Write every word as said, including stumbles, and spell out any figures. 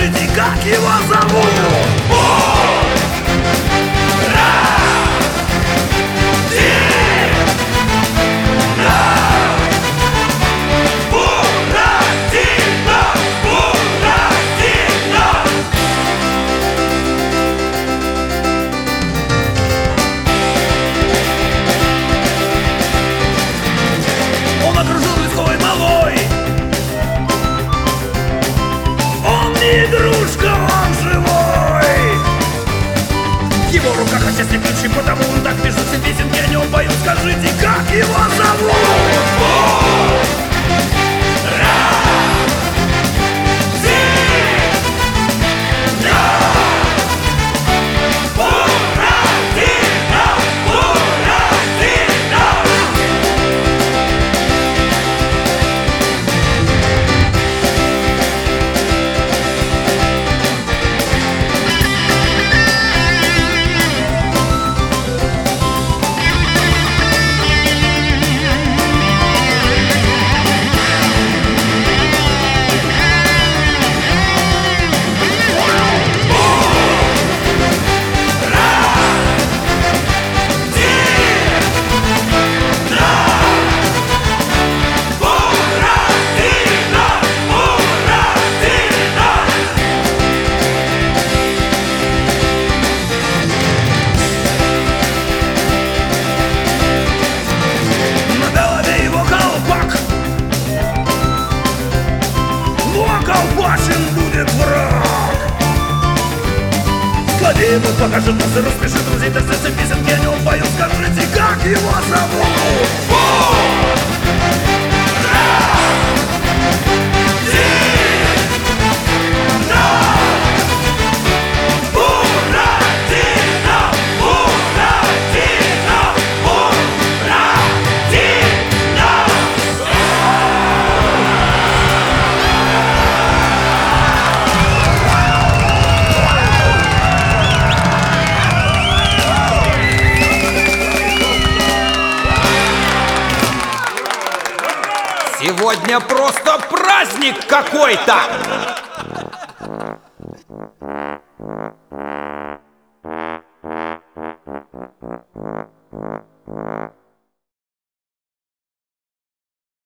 скажите, как его зовут? Он окружен лесковой малой. Он не игрушка, он живой. В его руках отчасти ключи, потому он так пишет все песенки, о нем поют. Скажите, как его зовут? Колбасин будет враг. Злодей ему покажет нас и распишет друзей. Да все песенки о нем поют. Скажите, как его зовут? Сегодня просто праздник какой-то!